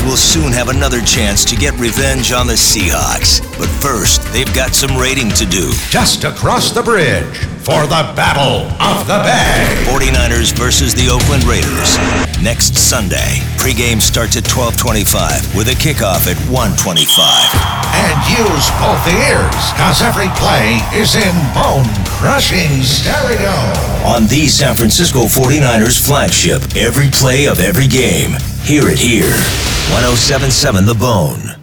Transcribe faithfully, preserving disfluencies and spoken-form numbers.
will soon have another chance to get revenge on the Seahawks. But first, they've got some raiding to do. Just across the bridge for the Battle of the Bay. forty-niners versus the Oakland Raiders. Next Sunday. Pre-game starts at twelve twenty-five with a kickoff at one twenty-five. And use both ears, because every play is in bone-crushing stereo. On the San Francisco forty-niners flagship, every play of every game. Hear it here. one oh seven point seven The Bone.